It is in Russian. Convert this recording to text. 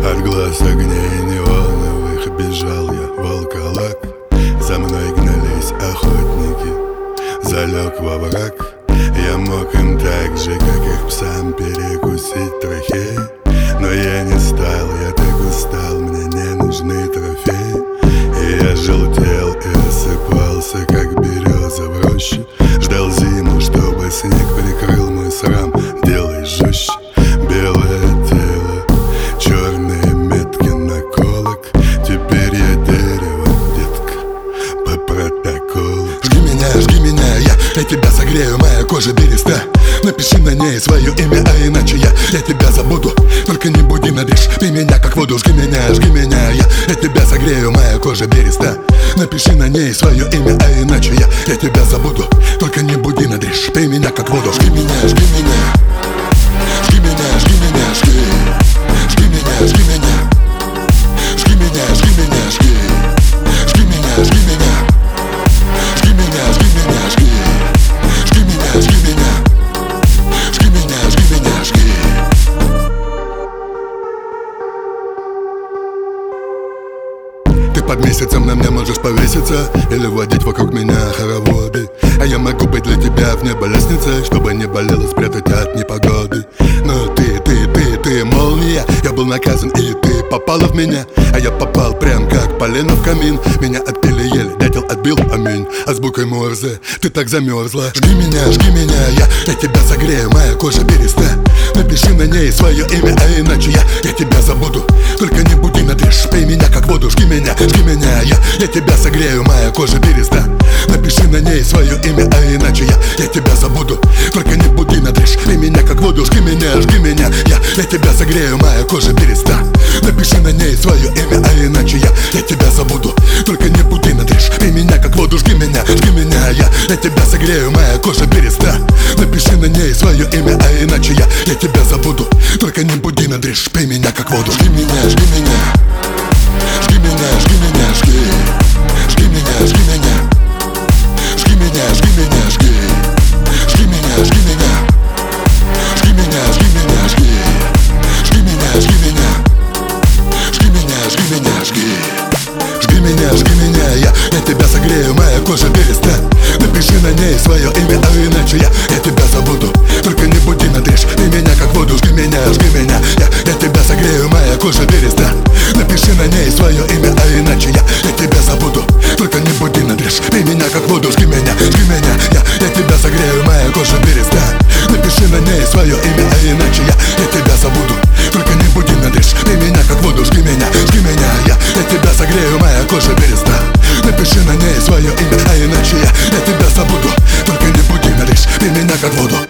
От глаз огней неоновых бежал я волколак. За мной гнались охотники, залег во враг. Я мог им так же, как их псам, перекусить трахеи, но я не стал, я так устал, мне не нужны трофеи. И я желтел и осыпался, как береза в роще. Ждал зиму, чтобы снег прикрыл мой срам. Делай жестче, белое тело, черные метки наколок. Теперь я дерево, детка, по протоколу. Жги меня, я тебя согрею, моя кожа береста. Напиши на ней свое имя, а иначе я тебя забуду. Только не буди на дрожь, ты меня как воду. Жги меня, я тебя согрею, моя кожа береста. Напиши на ней свое имя, а иначе я тебя забуду. Только не буди на дрожь, ты меня как воду. Жги меня, жги меня, жги меня, жги меня, жги. Жги меня, жги меня, жги меня, жги меня, жги. Жги меня, жги меня, жги меня, жги меня, жги. Жги меня, жги меня, жги меня, жги меня, жги. Ты под месяцем на мне можешь повеситься или водить вокруг меня хороводы. А я могу быть для тебя в небо лестницей, чтобы не болело спрятать от непогоды. Но ты молния, я был наказан, и ты попала в меня. А я попал прям как полено в камин. Меня отпили еле, дятел отбил, аминь. Азбукой Морзе, ты так замерзла. Жги меня, я тебя согрею, моя кожа береста. Напиши на ней свое имя, а иначе я тебя забуду. Только не буди на дрожь, пей меня как воду. Жги меня, я тебя согрею, моя кожа береста. Напиши на ней свое имя, а иначе я тебя забуду. Только не буди на дрожь, пей меня как воду. Жги меня, я тебя согрею, моя кожа береста. Напиши на ней свое имя, а иначе я тебя забуду. Только не буди на дрожь, пей меня как воду. Жги меня, я тебя согрею, моя кожа береста. Напиши на ней свое имя, а иначе я тебя забуду. Только не буди на дрожь, пей меня как воду. Жги меня, жги меня, жги меня, жги меня, жги. Жги меня, жги меня, жги меня, жги меня, жги. Жги меня, жги меня, жги меня, жги меня, жги. Жги меня, жги меня, жги меня, жги меня, жги. Жги меня, я тебя согрею, моя кожа береста. Напиши на ней свое имя, а иначе я тебя забуду. Только не буди на дрожь, пей меня как воду. Жги меня, я тебя согрею, моя кожа береста. Напиши на ней свое имя, а иначе я тебя забуду. Только не буди на дрожь, пей меня как воду. Жги меня, я тебя согрею, моя кожа береста. Напиши на ней свое имя, а иначе я тебя забуду. Только не буди на дрожь, пей меня как воду. Жги меня, я тебя согрею, моя кожа береста. Напиши на ней свое имя, а иначе я тебя забуду. Только не буди на дрожь, пей меня как воду.